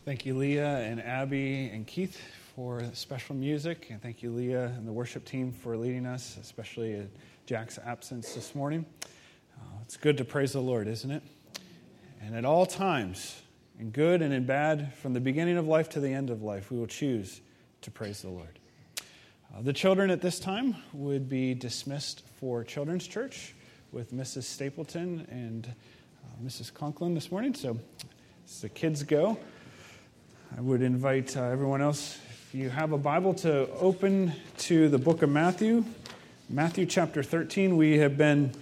Thank you, Leah and Abby and Keith, for special music. And thank you, Leah and the worship team, for leading us, especially in Jack's absence this morning. It's good to praise the Lord, isn't it? And at all times, in good and in bad, from the beginning of life to the end of life, we will choose to praise the Lord. The children at this time would be dismissed for Children's Church with Mrs. Stapleton and Mrs. Conklin this morning. So as the kids go, I would invite everyone else, if you have a Bible, to open to the book of Matthew. Matthew chapter 13. We have been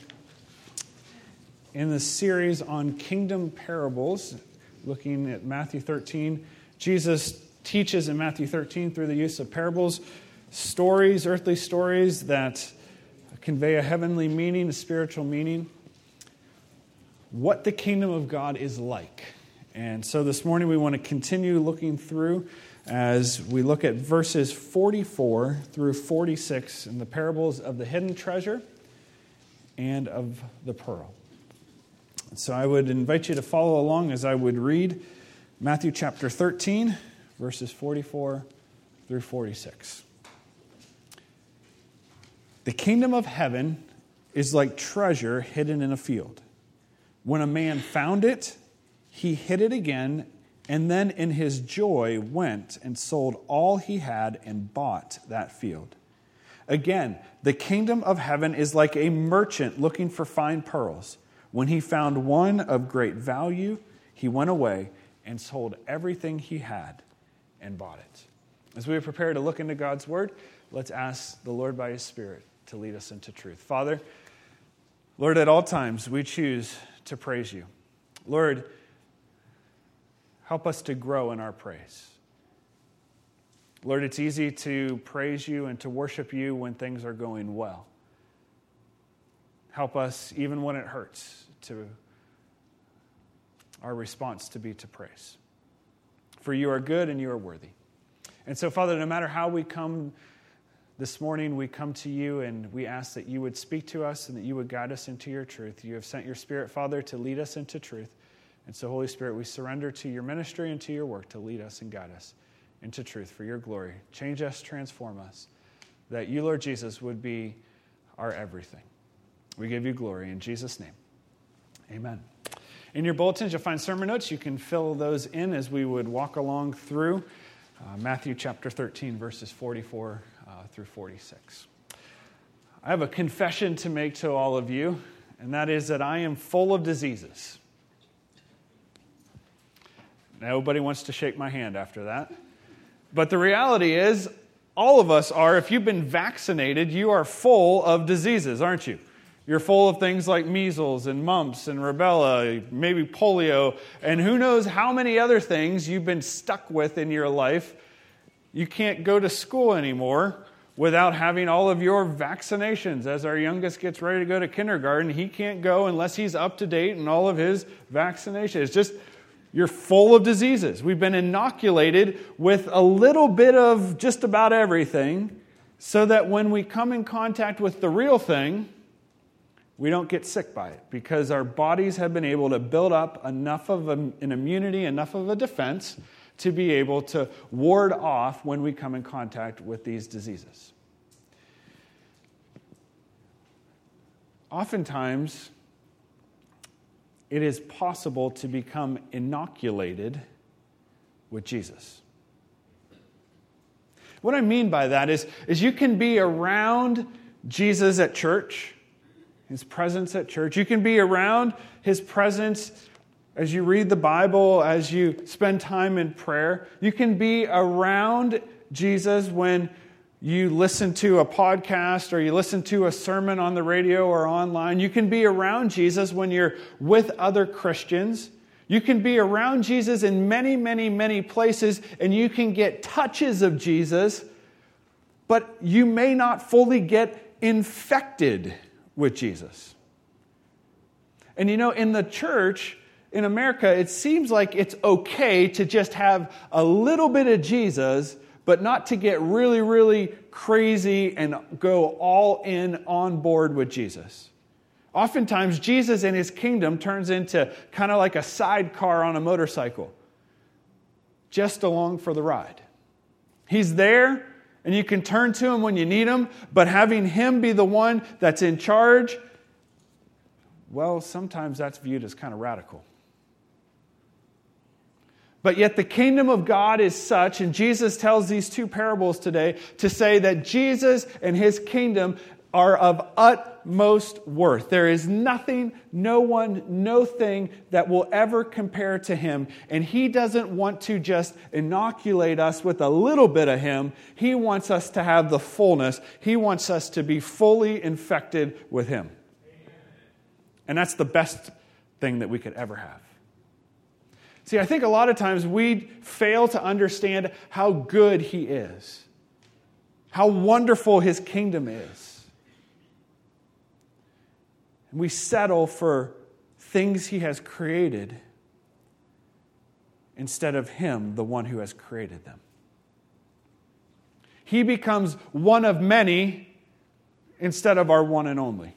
in the series on kingdom parables, looking at Matthew 13. Jesus teaches in Matthew 13 through the use of parables, stories, earthly stories that convey a heavenly meaning, a spiritual meaning, what the kingdom of God is like. And so this morning we want to continue looking through as we look at verses 44 through 46 in the parables of the hidden treasure and of the pearl. So I would invite you to follow along as I would read Matthew chapter 13, verses 44 through 46. The kingdom of heaven is like treasure hidden in a field. When a man found it, he hid it again, and then in his joy went and sold all he had and bought that field. Again, the kingdom of heaven is like a merchant looking for fine pearls. When he found one of great value, he went away and sold everything he had and bought it. As we prepare to look into God's word, let's ask the Lord by his Spirit to lead us into truth. Father, Lord, at all times we choose to praise you. Lord, help us to grow in our praise. Lord, it's easy to praise you and to worship you when things are going well. Help us, even when it hurts, to our response to be to praise. For you are good and you are worthy. And so, Father, no matter how we come this morning, we come to you and we ask that you would speak to us and that you would guide us into your truth. You have sent your Spirit, Father, to lead us into truth. And so, Holy Spirit, we surrender to your ministry and to your work to lead us and guide us into truth for your glory. Change us, transform us, that you, Lord Jesus, would be our everything. We give you glory in Jesus' name. Amen. In your bulletins, you'll find sermon notes. You can fill those in as we would walk along through Matthew chapter 13, verses 44 through 46. I have a confession to make to all of you, and that is that I am full of diseases. Nobody wants to shake my hand after that. But the reality is, all of us are, if you've been vaccinated, you are full of diseases, aren't you? You're full of things like measles and mumps and rubella, maybe polio, and who knows how many other things you've been stuck with in your life. You can't go to school anymore without having all of your vaccinations. As our youngest gets ready to go to kindergarten, he can't go unless he's up to date in all of his vaccinations. It's just, you're full of diseases. We've been inoculated with a little bit of just about everything so that when we come in contact with the real thing, we don't get sick by it because our bodies have been able to build up enough of an immunity, enough of a defense to be able to ward off when we come in contact with these diseases. Oftentimes, it is possible to become inoculated with Jesus. What I mean by that is you can be around Jesus at church, his presence at church. You can be around his presence as you read the Bible, as you spend time in prayer. You can be around Jesus when you listen to a podcast or you listen to a sermon on the radio or online. You can be around Jesus when you're with other Christians. You can be around Jesus in many, many, many places, and you can get touches of Jesus, but you may not fully get infected with Jesus. And you know, in the church, in America, it seems like it's okay to just have a little bit of Jesus, but not to get really, really crazy and go all in on board with Jesus. Oftentimes, Jesus and his kingdom turns into kind of like a sidecar on a motorcycle. just along for the ride. He's there, and you can turn to him when you need him, but having him be the one that's in charge, well, sometimes that's viewed as kind of radical. But yet the kingdom of God is such, and Jesus tells these two parables today to say that Jesus and his kingdom are of utmost worth. There is nothing, no one, no thing that will ever compare to him. And he doesn't want to just inoculate us with a little bit of him. He wants us to have the fullness. He wants us to be fully infected with him. And that's the best thing that we could ever have. See, I think a lot of times we fail to understand how good he is, how wonderful his kingdom is. And we settle for things he has created instead of him, the one who has created them. He becomes one of many instead of our one and only.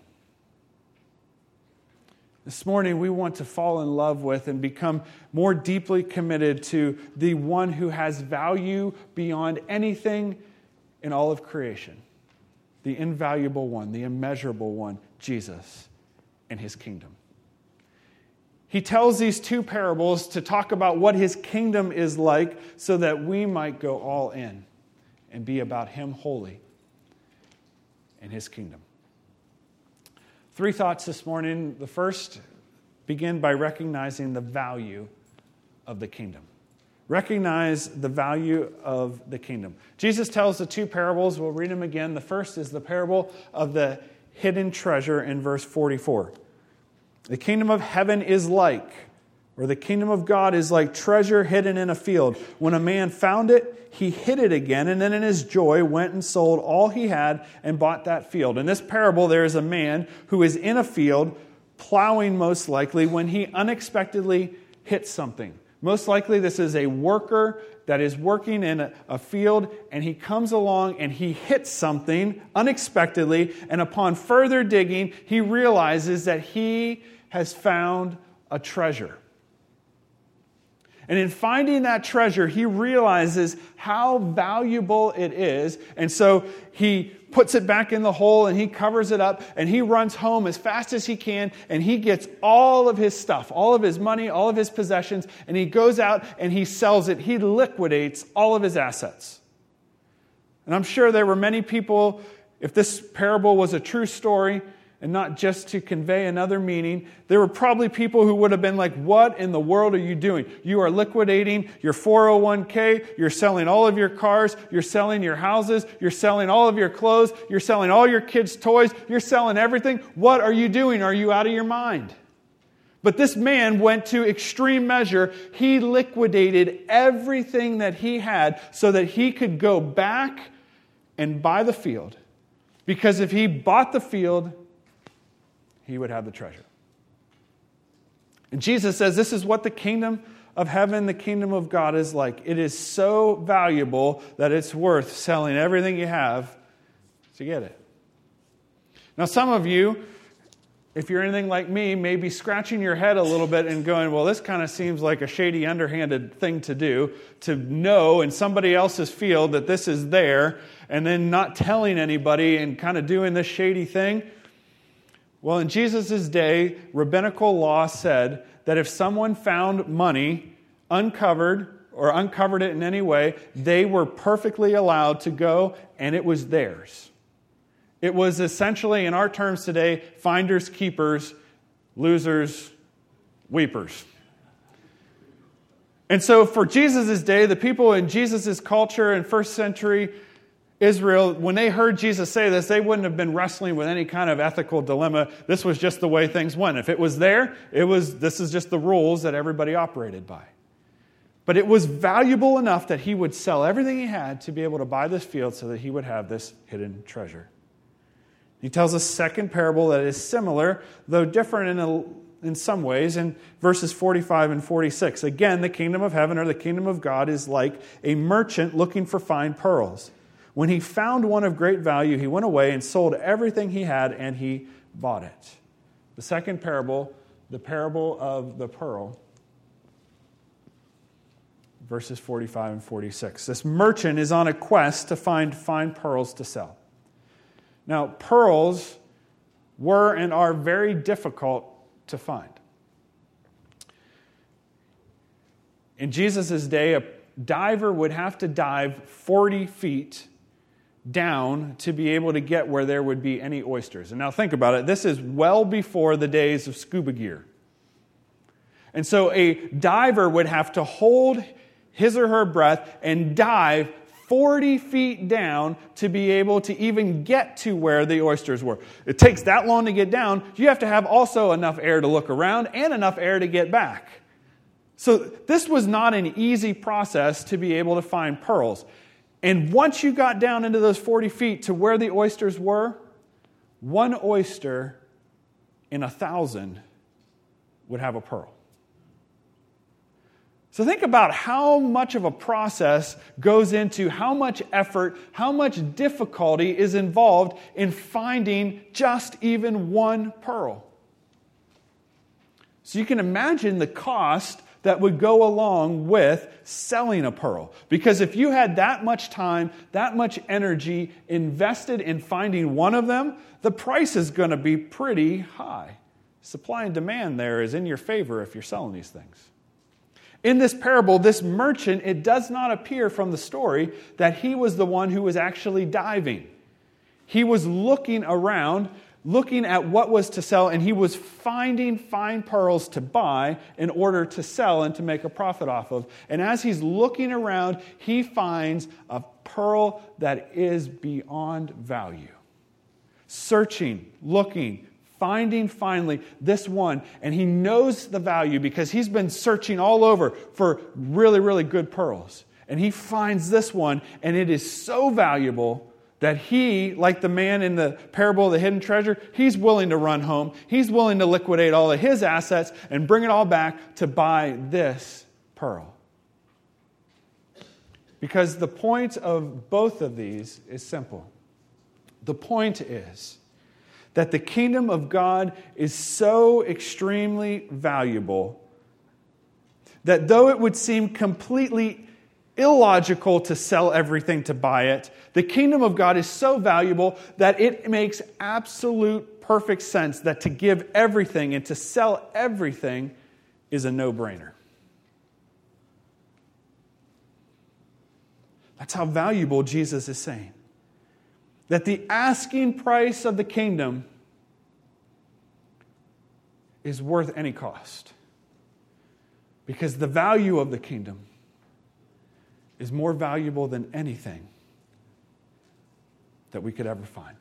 This morning, we want to fall in love with and become more deeply committed to the one who has value beyond anything in all of creation. The invaluable one, the immeasurable one, Jesus and his kingdom. He tells these two parables to talk about what his kingdom is like so that we might go all in and be about him wholly and his kingdom. 3 thoughts this morning. The first, begin by recognizing the value of the kingdom. Recognize the value of the kingdom. Jesus tells the 2 parables. We'll read them again. The first is the parable of the hidden treasure in verse 44. The kingdom of heaven is like, or the kingdom of God is like treasure hidden in a field. When a man found it, he hid it again, and then in his joy went and sold all he had and bought that field. In this parable, there is a man who is in a field, plowing most likely, when he unexpectedly hits something. Most likely, this is a worker that is working in a field, and he comes along and he hits something unexpectedly, and upon further digging, he realizes that he has found a treasure. And in finding that treasure, he realizes how valuable it is. And so he puts it back in the hole and he covers it up and he runs home as fast as he can and he gets all of his stuff, all of his money, all of his possessions, and he goes out and he sells it. He liquidates all of his assets. And I'm sure there were many people, if this parable was a true story, and not just to convey another meaning, there were probably people who would have been like, what in the world are you doing? You are liquidating your 401k, you're selling all of your cars, you're selling your houses, you're selling all of your clothes, you're selling all your kids' toys, you're selling everything. What are you doing? Are you out of your mind? But this man went to extreme measure. He liquidated everything that he had so that he could go back and buy the field. Because if he bought the field, he would have the treasure. And Jesus says this is what the kingdom of heaven, the kingdom of God is like. It is so valuable that it's worth selling everything you have to get it. Now, some of you, if you're anything like me, may be scratching your head a little bit and going, well, this kind of seems like a shady, underhanded thing to do, to know in somebody else's field that this is there, and then not telling anybody and kind of doing this shady thing. Well, in Jesus' day, rabbinical law said that if someone found money uncovered or uncovered it in any way, they were perfectly allowed to go and it was theirs. It was essentially, in our terms today, finders, keepers, losers, weepers. And so for Jesus' day, the people in Jesus' culture in first century Israel, when they heard Jesus say this, they wouldn't have been wrestling with any kind of ethical dilemma. This was just the way things went. If it was there, this is just the rules that everybody operated by. But it was valuable enough that he would sell everything he had to be able to buy this field so that he would have this hidden treasure. He tells a second parable that is similar, though different in some ways, in verses 45 and 46. Again, the kingdom of heaven or the kingdom of God is like a merchant looking for fine pearls. When he found one of great value, he went away and sold everything he had, and he bought it. The second parable, the parable of the pearl, verses 45 and 46. This merchant is on a quest to find fine pearls to sell. Now, pearls were and are very difficult to find. In Jesus' day, a diver would have to dive 40 feet down to be able to get where there would be any oysters. And now think about it. This is well before the days of scuba gear. And so a diver would have to hold his or her breath and dive 40 feet down to be able to even get to where the oysters were. It takes that long to get down. You have to have also enough air to look around and enough air to get back. So this was not an easy process to be able to find pearls. And once you got down into those 40 feet to where the oysters were, one oyster in 1,000 would have a pearl. So think about how much of a process goes into how much effort, how much difficulty is involved in finding just even one pearl. So you can imagine the cost that would go along with selling a pearl. Because if you had that much time, that much energy invested in finding one of them, the price is going to be pretty high. Supply and demand there is in your favor if you're selling these things. In this parable, this merchant, it does not appear from the story that he was the one who was actually diving. He was looking around, looking at what was to sell, and he was finding fine pearls to buy in order to sell and to make a profit off of. And as he's looking around, he finds a pearl that is beyond value. Searching, looking, finding finally this one, and he knows the value because he's been searching all over for really, really good pearls. And he finds this one, and it is so valuable that he, like the man in the parable of the hidden treasure, he's willing to run home. He's willing to liquidate all of his assets and bring it all back to buy this pearl. Because the point of both of these is simple. The point is that the kingdom of God is so extremely valuable that though it would seem completely illogical to sell everything to buy it, the kingdom of God is so valuable that it makes absolute perfect sense that to give everything and to sell everything is a no-brainer. That's how valuable Jesus is saying. That the asking price of the kingdom is worth any cost. Because the value of the kingdom is more valuable than anything that we could ever find.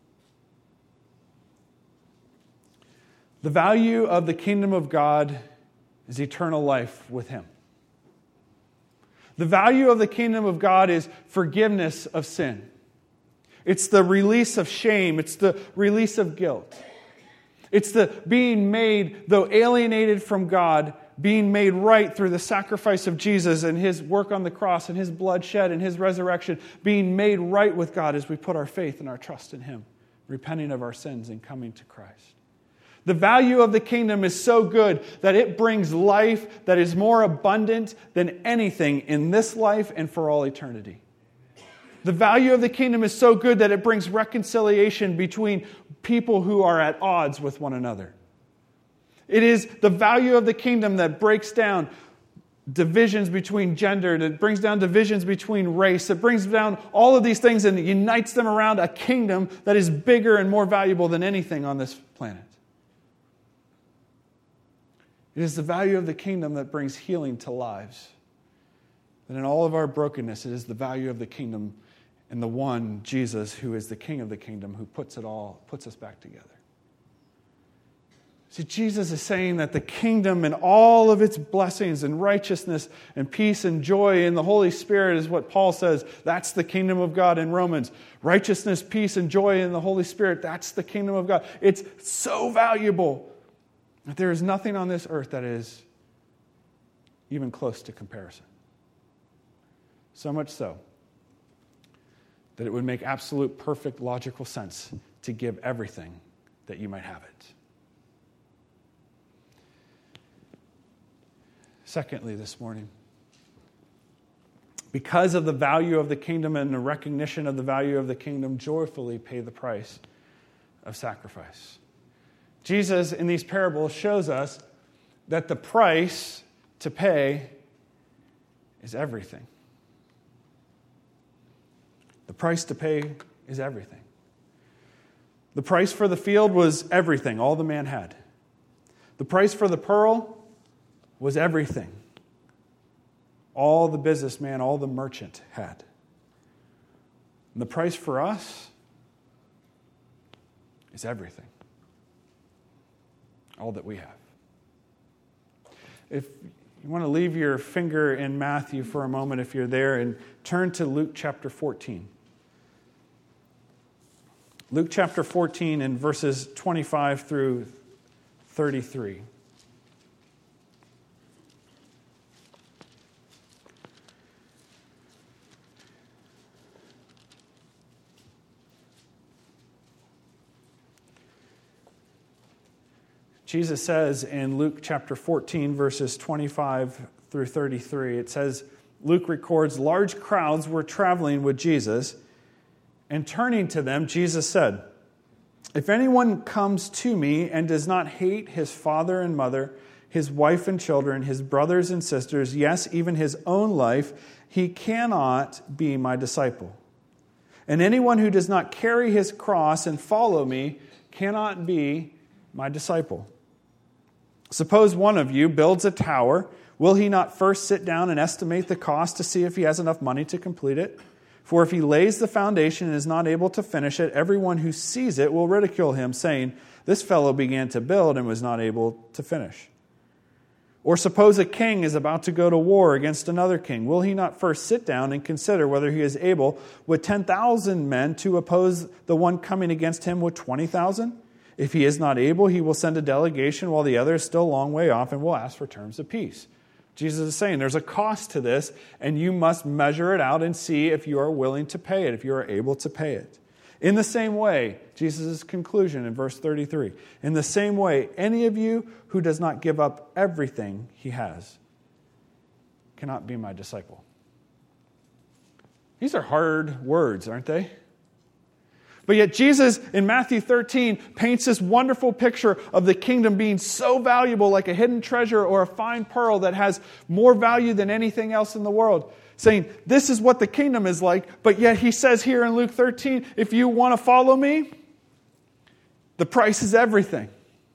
The value of the kingdom of God is eternal life with Him. The value of the kingdom of God is forgiveness of sin. It's the release of shame. It's the release of guilt. It's the being made, though alienated from God, being made right through the sacrifice of Jesus and His work on the cross and His blood shed and His resurrection, being made right with God as we put our faith and our trust in Him, repenting of our sins and coming to Christ. The value of the kingdom is so good that it brings life that is more abundant than anything in this life and for all eternity. The value of the kingdom is so good that it brings reconciliation between people who are at odds with one another. It is the value of the kingdom that breaks down divisions between gender, that brings down divisions between race, that brings down all of these things and unites them around a kingdom that is bigger and more valuable than anything on this planet. It is the value of the kingdom that brings healing to lives. And in all of our brokenness, it is the value of the kingdom and the one, Jesus, who is the King of the kingdom, who puts us back together. See, Jesus is saying that the kingdom and all of its blessings and righteousness and peace and joy in the Holy Spirit is what Paul says. That's the kingdom of God in Romans. Righteousness, peace, and joy in the Holy Spirit. That's the kingdom of God. It's so valuable that there is nothing on this earth that is even close to comparison. So much so that it would make absolute, perfect, logical sense to give everything that you might have it. Secondly, this morning, because of the value of the kingdom and the recognition of the value of the kingdom, joyfully pay the price of sacrifice. Jesus, in these parables, shows us that the price to pay is everything. The price to pay is everything. The price for the field was everything, all the man had. The price for the pearl was everything, all the businessman, all the merchant had. And the price for us is everything, all that we have. If you want to leave your finger in Matthew for a moment, if you're there, and turn to Luke chapter 14. Luke chapter 14 and verses 25 through 33. Jesus says in Luke chapter 14, verses 25 through 33, it says, Luke records, large crowds were traveling with Jesus, and turning to them, Jesus said, if anyone comes to me and does not hate his father and mother, his wife and children, his brothers and sisters, yes, even his own life, he cannot be my disciple. And anyone who does not carry his cross and follow me cannot be my disciple. Suppose one of you builds a tower. Will he not first sit down and estimate the cost to see if he has enough money to complete it? For if he lays the foundation and is not able to finish it, everyone who sees it will ridicule him, saying, this fellow began to build and was not able to finish. Or suppose a king is about to go to war against another king. Will he not first sit down and consider whether he is able with 10,000 men to oppose the one coming against him with 20,000? If he is not able, he will send a delegation while the other is still a long way off and will ask for terms of peace. Jesus is saying there's a cost to this, and you must measure it out and see if you are willing to pay it, if you are able to pay it. In the same way, Jesus' conclusion in verse 33, in the same way, any of you who does not give up everything he has cannot be my disciple. These are hard words, aren't they? But yet Jesus, in Matthew 13, paints this wonderful picture of the kingdom being so valuable, like a hidden treasure or a fine pearl that has more value than anything else in the world. Saying, this is what the kingdom is like, but yet he says here in Luke 13, if you want to follow me, the price is everything.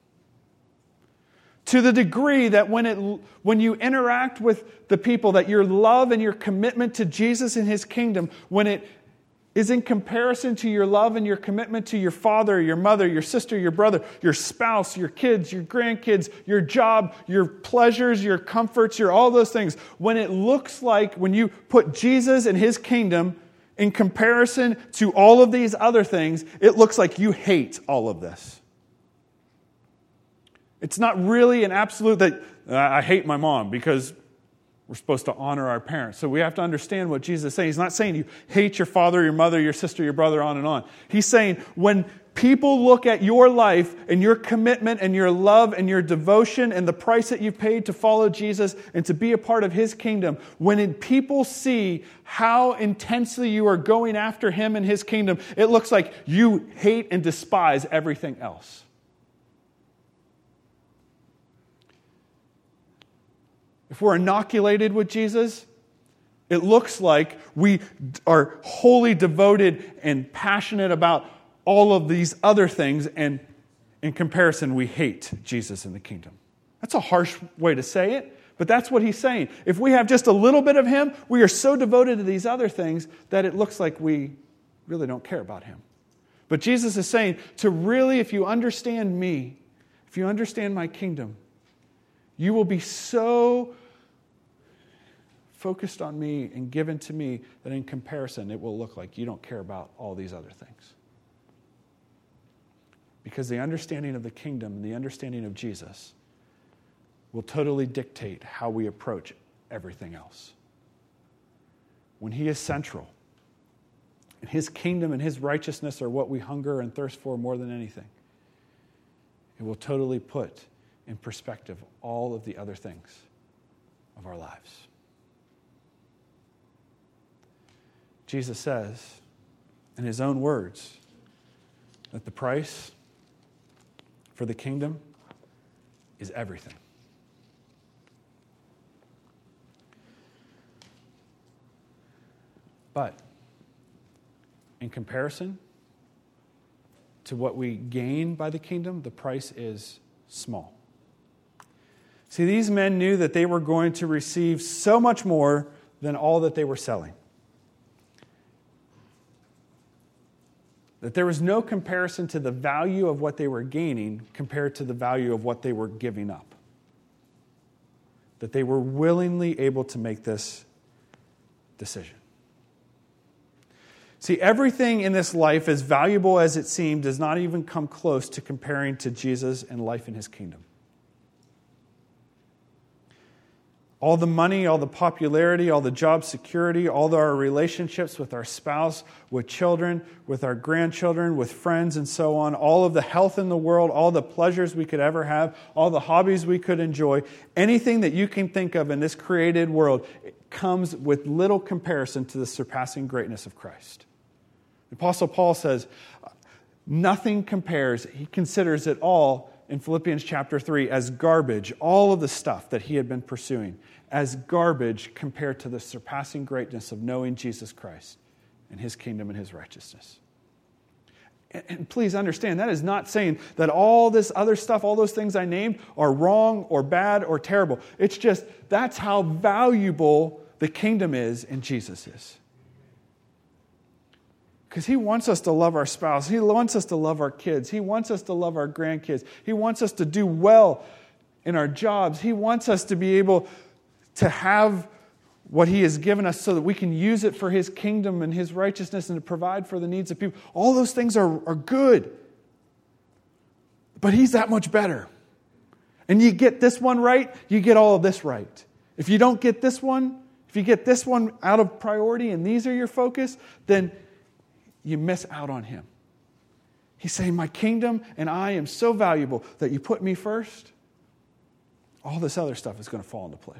To the degree that when you interact with the people, that your love and your commitment to Jesus and his kingdom, when it is in comparison to your love and your commitment to your father, your mother, your sister, your brother, your spouse, your kids, your grandkids, your job, your pleasures, your comforts, your all those things. When it looks like, when you put Jesus and his kingdom in comparison to all of these other things, it looks like you hate all of this. It's not really an absolute that I hate my mom because we're supposed to honor our parents. So we have to understand what Jesus is saying. He's not saying you hate your father, your mother, your sister, your brother, on and on. He's saying when people look at your life and your commitment and your love and your devotion and the price that you've paid to follow Jesus and to be a part of his kingdom, when people see how intensely you are going after him and his kingdom, it looks like you hate and despise everything else. If we're inoculated with Jesus, it looks like we are wholly devoted and passionate about all of these other things, and in comparison, we hate Jesus and the kingdom. That's a harsh way to say it, but that's what he's saying. If we have just a little bit of him, we are so devoted to these other things that it looks like we really don't care about him. But Jesus is saying to really, if you understand me, if you understand my kingdom, you will be so focused on me and given to me that in comparison it will look like you don't care about all these other things. Because the understanding of the kingdom and the understanding of Jesus will totally dictate how we approach everything else. When he is central, and his kingdom and his righteousness are what we hunger and thirst for more than anything, it will totally put in perspective all of the other things of our lives. Jesus says, in his own words, that the price for the kingdom is everything. But in comparison to what we gain by the kingdom, the price is small. See, these men knew that they were going to receive so much more than all that they were selling. That there was no comparison to the value of what they were gaining compared to the value of what they were giving up. That they were willingly able to make this decision. See, everything in this life, as valuable as it seemed, does not even come close to comparing to Jesus and life in his kingdom. All the money, all the popularity, all the job security, all our relationships with our spouse, with children, with our grandchildren, with friends, and so on, all of the health in the world, all the pleasures we could ever have, all the hobbies we could enjoy, anything that you can think of in this created world, it comes with little comparison to the surpassing greatness of Christ. The Apostle Paul says, nothing compares. He considers it all in Philippians chapter 3 as garbage, all of the stuff that he had been pursuing, as garbage compared to the surpassing greatness of knowing Jesus Christ and his kingdom and his righteousness. And please understand, that is not saying that all this other stuff, all those things I named, are wrong or bad or terrible. It's just that's how valuable the kingdom is and Jesus is. Because he wants us to love our spouse. He wants us to love our kids. He wants us to love our grandkids. He wants us to do well in our jobs. He wants us to be able to have what he has given us so that we can use it for his kingdom and his righteousness and to provide for the needs of people. All those things are good. But he's that much better. And you get this one right, you get all of this right. If you don't get this one, if you get this one out of priority and these are your focus, then you miss out on him. He's saying, my kingdom and I am so valuable that you put me first, all this other stuff is going to fall into place.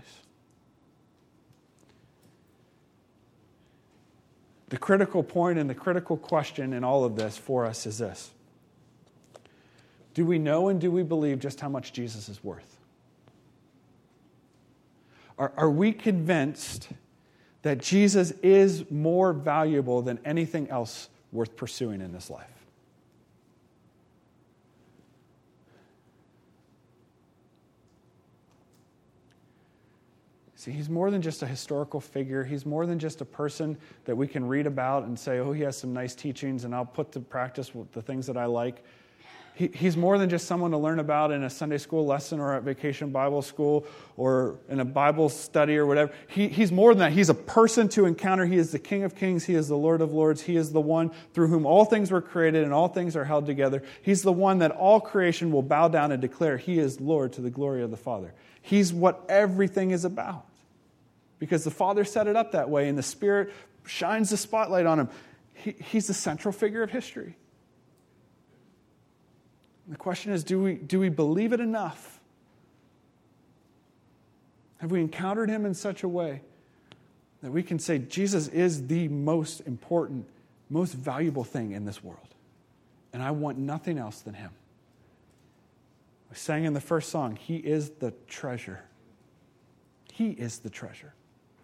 The critical point and the critical question in all of this for us is this. Do we know and do we believe just how much Jesus is worth? Are we convinced that Jesus is more valuable than anything else worth pursuing in this life? See, he's more than just a historical figure. He's more than just a person that we can read about and say, oh, he has some nice teachings and I'll put to practice the things that I like. He's more than just someone to learn about in a Sunday school lesson or at Vacation Bible School or in a Bible study or whatever. He's more than that. He's a person to encounter. He is the King of Kings. He is the Lord of Lords. He is the one through whom all things were created and all things are held together. He's the one that all creation will bow down and declare he is Lord to the glory of the Father. He's what everything is about. Because the Father set it up that way and the Spirit shines the spotlight on him. He's the central figure of history. The question is, do we believe it enough? Have we encountered him in such a way that we can say Jesus is the most important, most valuable thing in this world? And I want nothing else than him. We sang in the first song, he is the treasure. He is the treasure.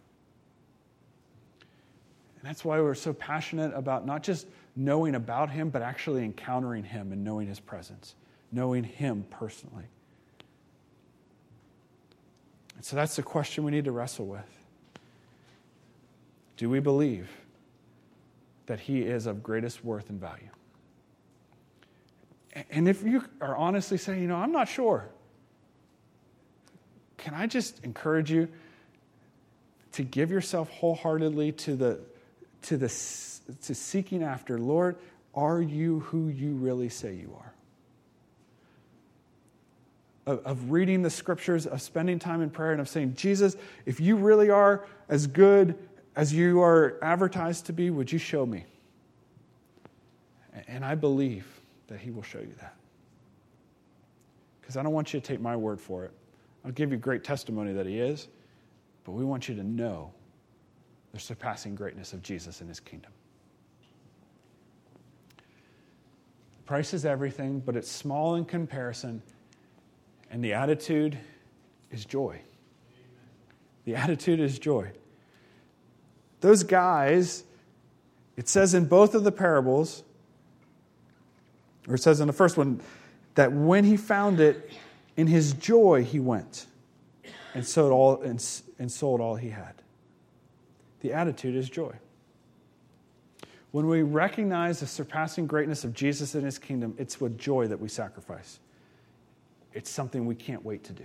And that's why we're so passionate about not just knowing about him, but actually encountering him and knowing his presence, knowing him personally. And so that's the question we need to wrestle with. Do we believe that he is of greatest worth and value? And if you are honestly saying, I'm not sure, can I just encourage you to give yourself wholeheartedly to seeking after, Lord, are you who you really say you are? Of reading the scriptures, of spending time in prayer, and of saying, Jesus, if you really are as good as you are advertised to be, would you show me? And I believe that he will show you that. Because I don't want you to take my word for it. I'll give you great testimony that he is, but we want you to know the surpassing greatness of Jesus and his kingdom. Price is everything, but it's small in comparison, and the attitude is joy. The attitude is joy. Those guys, it says in both of the parables, or it says in the first one, that when he found it, in his joy he went and sold all he had. The attitude is joy. When we recognize the surpassing greatness of Jesus and his kingdom, it's with joy that we sacrifice. It's something we can't wait to do.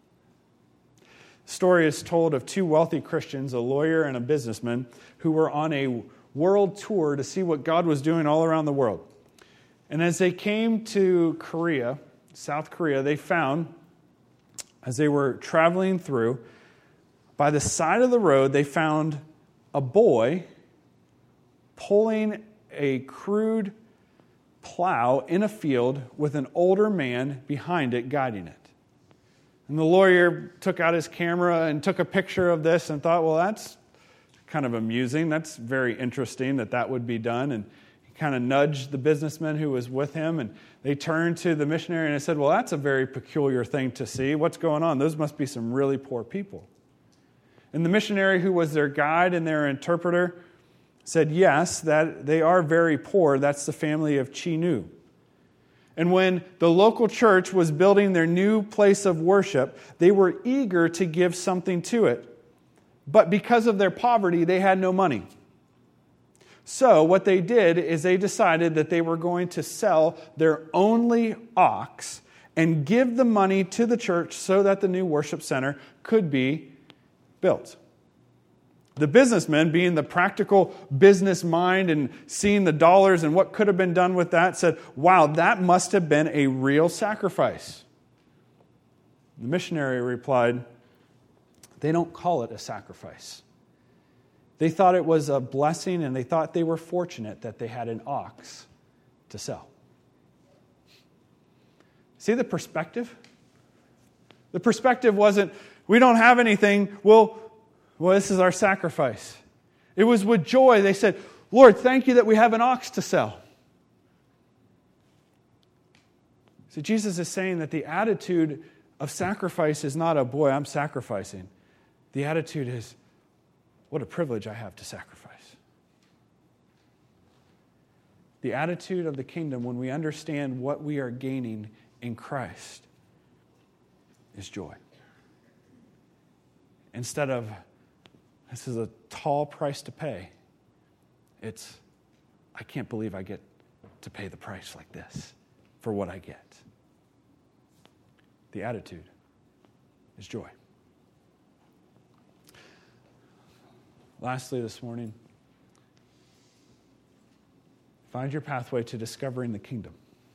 The story is told of two wealthy Christians, a lawyer and a businessman, who were on a world tour to see what God was doing all around the world. And as they came to Korea, South Korea, they found, as they were traveling through, by the side of the road, they found a boy pulling a crude plow in a field with an older man behind it guiding it. And the lawyer took out his camera and took a picture of this and thought, well, that's kind of amusing. That's very interesting that would be done. And he kind of nudged the businessman who was with him, and they turned to the missionary and said, well, that's a very peculiar thing to see. What's going on? Those must be some really poor people. And the missionary, who was their guide and their interpreter, said, yes, that they are very poor. That's the family of Chinu. And when the local church was building their new place of worship, they were eager to give something to it. But because of their poverty, they had no money. So what they did is they decided that they were going to sell their only ox and give the money to the church so that the new worship center could be built. The businessman, being the practical business mind and seeing the dollars and what could have been done with that, said, wow, that must have been a real sacrifice. The missionary replied, they don't call it a sacrifice. They thought it was a blessing, and they thought they were fortunate that they had an ox to sell. See the perspective? The perspective wasn't, we don't have anything, well, this is our sacrifice. It was with joy. They said, Lord, thank you that we have an ox to sell. So Jesus is saying that the attitude of sacrifice is not a, boy, I'm sacrificing. The attitude is, what a privilege I have to sacrifice. The attitude of the kingdom, when we understand what we are gaining in Christ, is joy. Instead of, this is a tall price to pay, it's, I can't believe I get to pay the price like this for what I get. The attitude is joy. Lastly this morning, find your pathway to discovering the kingdom.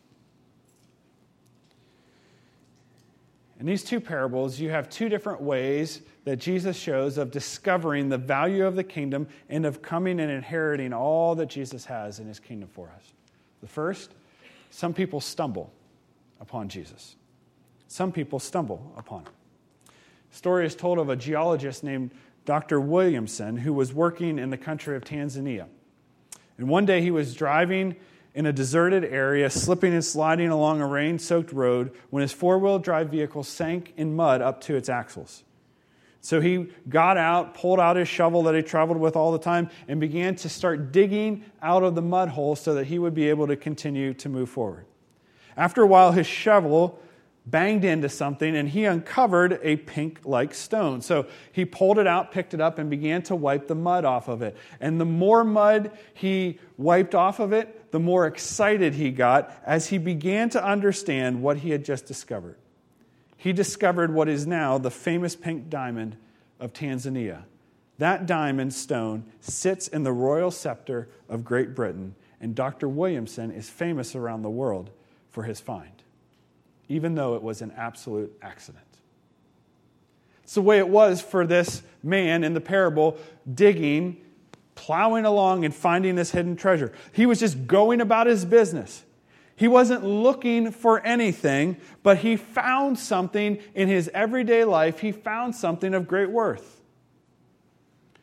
In these two parables, you have two different ways that Jesus shows of discovering the value of the kingdom and of coming and inheriting all that Jesus has in his kingdom for us. The first, some people stumble upon Jesus. Some people stumble upon him. The story is told of a geologist named Dr. Williamson, who was working in the country of Tanzania. And one day he was driving in a deserted area, slipping and sliding along a rain-soaked road when his four-wheel drive vehicle sank in mud up to its axles. So he got out, pulled out his shovel that he traveled with all the time, and began to start digging out of the mud hole so that he would be able to continue to move forward. After a while, his shovel banged into something, and he uncovered a pink-like stone. So he pulled it out, picked it up, and began to wipe the mud off of it. And the more mud he wiped off of it, the more excited he got as he began to understand what he had just discovered. He discovered what is now the famous pink diamond of Tanzania. That diamond stone sits in the royal scepter of Great Britain, and Dr. Williamson is famous around the world for his find, even though it was an absolute accident. It's the way it was for this man in the parable, digging, plowing along and finding this hidden treasure. He was just going about his business. He wasn't looking for anything, but he found something in his everyday life. He found something of great worth.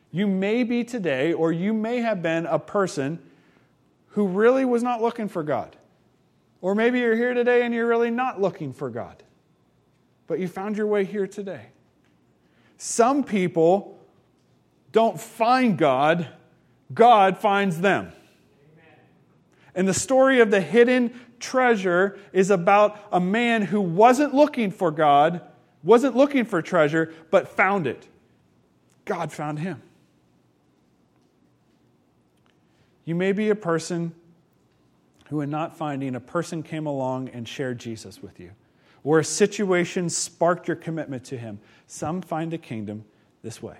You may be today, or you may have been a person who really was not looking for God. Or maybe you're here today and you're really not looking for God. But you found your way here today. Some people don't find God, God finds them. Amen. And the story of the hidden treasure is about a man who wasn't looking for God, wasn't looking for treasure, but found it. God found him. You may be a person who, in not finding, a person came along and shared Jesus with you, or a situation sparked your commitment to him. Some find the kingdom this way.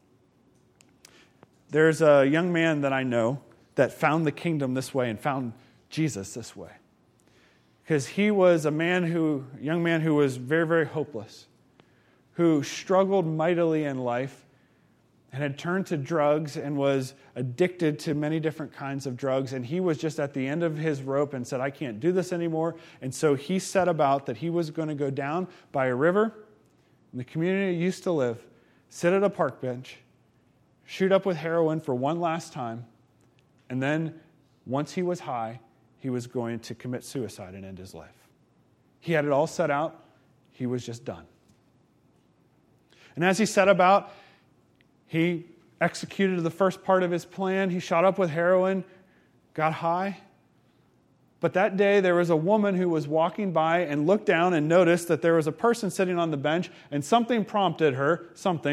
There's a young man that I know that found the kingdom this way and found Jesus this way. Because he was a young man who was very, very hopeless, who struggled mightily in life and had turned to drugs and was addicted to many different kinds of drugs. And he was just at the end of his rope and said, I can't do this anymore. And so he set about that he was going to go down by a river in the community he used to live, sit at a park bench, shoot up with heroin for one last time, and then once he was high, he was going to commit suicide and end his life. He had it all set out. He was just done. And as he set about, he executed the first part of his plan. He shot up with heroin, got high. But that day, there was a woman who was walking by and looked down and noticed that there was a person sitting on the bench, and something prompted her,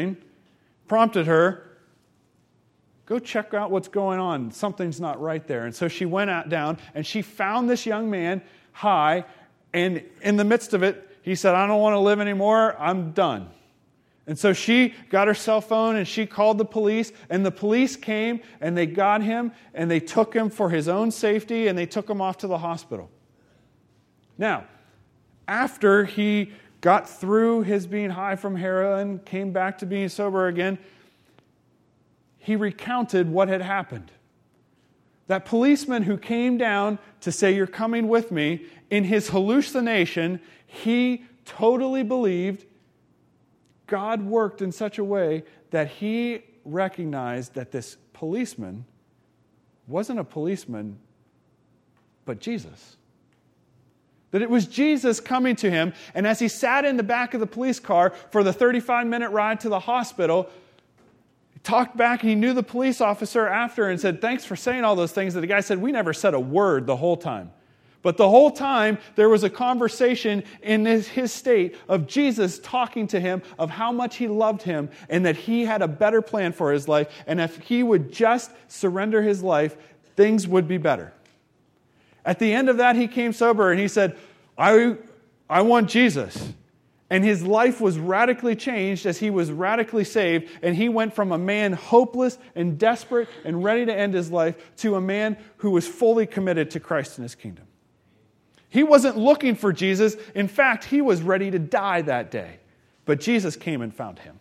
go check out what's going on. Something's not right there. And so she went out down, and she found this young man high, and in the midst of it, he said, I don't want to live anymore. I'm done. And so she got her cell phone and she called the police, and the police came and they got him and they took him for his own safety and they took him off to the hospital. Now, after he got through his being high from heroin, came back to being sober again, he recounted what had happened. That policeman who came down to say, you're coming with me, in his hallucination, he totally believed God worked in such a way that he recognized that this policeman wasn't a policeman, but Jesus. That it was Jesus coming to him, and as he sat in the back of the police car for the 35-minute ride to the hospital, he talked back and he knew the police officer after and said, thanks for saying all those things. And the guy said, we never said a word the whole time. But the whole time, there was a conversation in his state of Jesus talking to him of how much he loved him and that he had a better plan for his life. And if he would just surrender his life, things would be better. At the end of that, he came sober and he said, I want Jesus. And his life was radically changed as he was radically saved. And he went from a man hopeless and desperate and ready to end his life to a man who was fully committed to Christ and his kingdom. He wasn't looking for Jesus. In fact, he was ready to die that day. But Jesus came and found him.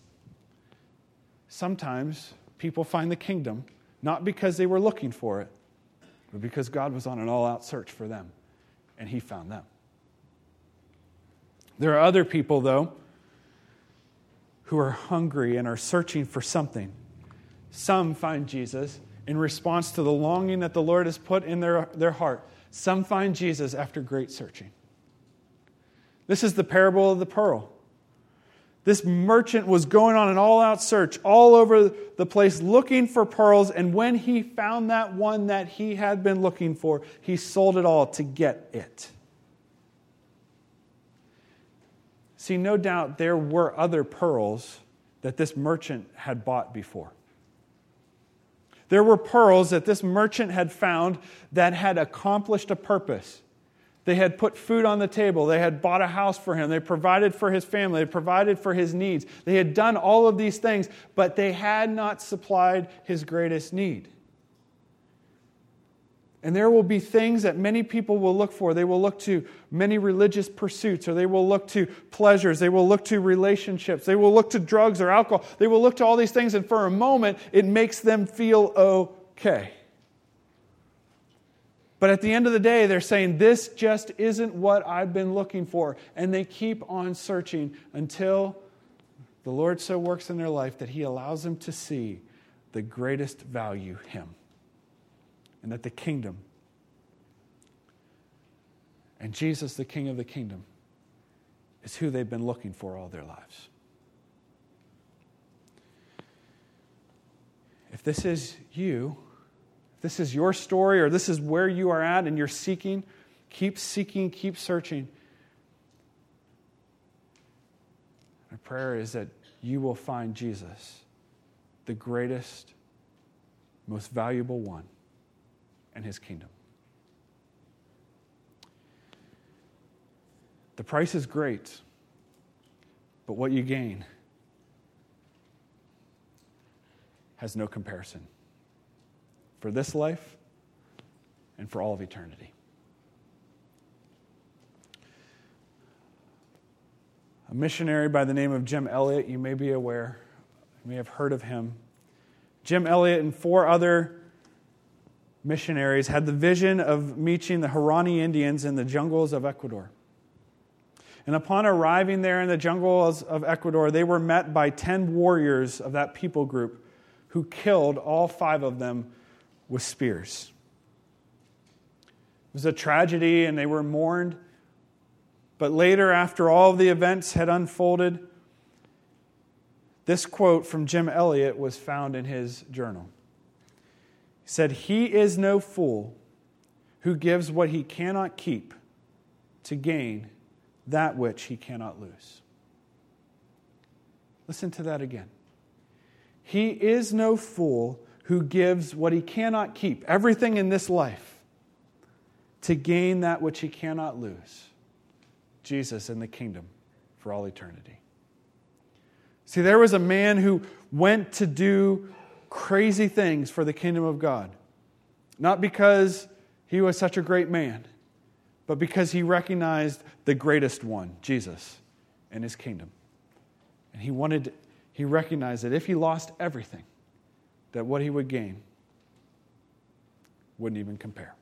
Sometimes people find the kingdom not because they were looking for it, but because God was on an all-out search for them, and he found them. There are other people, though, who are hungry and are searching for something. Some find Jesus in response to the longing that the Lord has put in their heart. Some find Jesus after great searching. This is the parable of the pearl. This merchant was going on an all-out search all over the place looking for pearls, and when he found that one that he had been looking for, he sold it all to get it. See, no doubt there were other pearls that this merchant had bought before. There were pearls that this merchant had found that had accomplished a purpose. They had put food on the table. They had bought a house for him. They provided for his family. They provided for his needs. They had done all of these things, but they had not supplied his greatest need. And there will be things that many people will look for. They will look to many religious pursuits, or they will look to pleasures. They will look to relationships. They will look to drugs or alcohol. They will look to all these things, and for a moment, it makes them feel okay. But at the end of the day, they're saying, this just isn't what I've been looking for. And they keep on searching until the Lord so works in their life that he allows them to see the greatest value, him. And that the kingdom and Jesus, the King of the kingdom, is who they've been looking for all their lives. If this is you, if this is your story, or this is where you are at and you're seeking, keep searching. My prayer is that you will find Jesus, the greatest, most valuable one, and his kingdom. The price is great, but what you gain has no comparison for this life and for all of eternity. A missionary by the name of Jim Elliot, you may be aware, you may have heard of him. Jim Elliot and 4 other missionaries had the vision of meeting the Huaorani Indians in the jungles of Ecuador. And upon arriving there in the jungles of Ecuador, they were met by 10 warriors of that people group who killed all 5 of them with spears. It was a tragedy and they were mourned. But later, after all of the events had unfolded, this quote from Jim Elliot was found in his journal. He said, "He is no fool who gives what he cannot keep to gain that which he cannot lose." Listen to that again. He is no fool who gives what he cannot keep, everything in this life, to gain that which he cannot lose, Jesus in the kingdom for all eternity. See, there was a man who went to do crazy things for the kingdom of God, not because he was such a great man, but because he recognized the greatest one, Jesus, and his kingdom. And he recognized that if he lost everything, that what he would gain wouldn't even compare.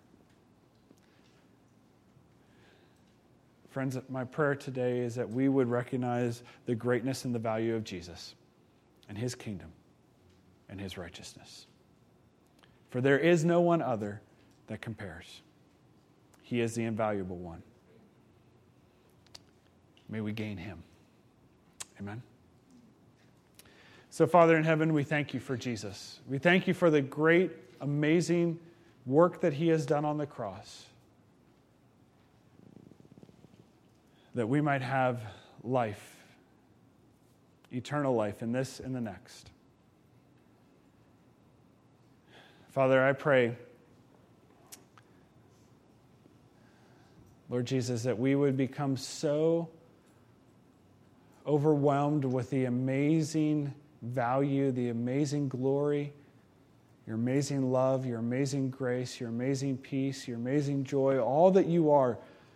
Friends, my prayer today is that we would recognize the greatness and the value of Jesus and his kingdom and his righteousness. For there is no one other that compares. He is the invaluable one. May we gain him. Amen. So, Father in heaven, we thank you for Jesus. We thank you for the great, amazing work that he has done on the cross, that we might have life, eternal life in this and the next. Father, I pray, Lord Jesus, that we would become so overwhelmed with the amazing value, the amazing glory, your amazing love, your amazing grace, your amazing peace, your amazing joy, all that you are,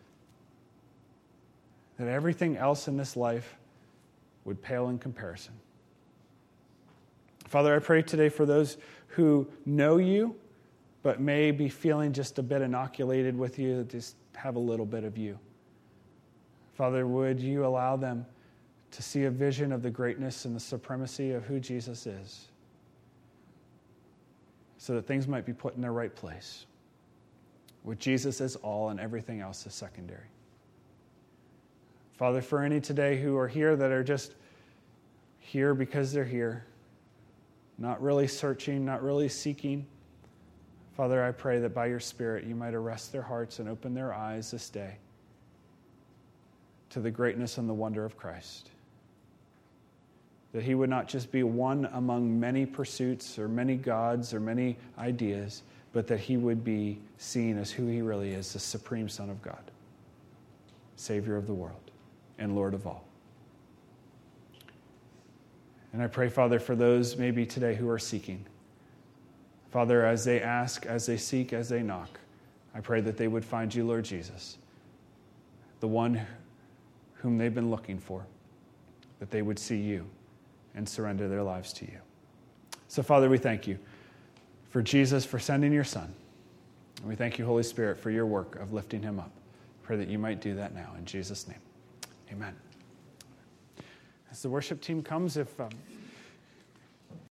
that everything else in this life would pale in comparison. Father, I pray today for those who know you, but may be feeling just a bit inoculated with you, just have a little bit of you. Father, would you allow them to see a vision of the greatness and the supremacy of who Jesus is, so that things might be put in their right place, where Jesus is all and everything else is secondary. Father, for any today who are here that are just here because they're here, not really searching, not really seeking, Father, I pray that by your Spirit you might arrest their hearts and open their eyes this day to the greatness and the wonder of Christ. That he would not just be one among many pursuits or many gods or many ideas, but that he would be seen as who he really is, the supreme Son of God, Savior of the world, and Lord of all. And I pray, Father, for those maybe today who are seeking. Father, as they ask, as they seek, as they knock, I pray that they would find you, Lord Jesus, the one whom they've been looking for, that they would see you and surrender their lives to you. So, Father, we thank you for Jesus, for sending your Son. And we thank you, Holy Spirit, for your work of lifting him up. Pray that you might do that now. In Jesus' name, amen. As the worship team comes, if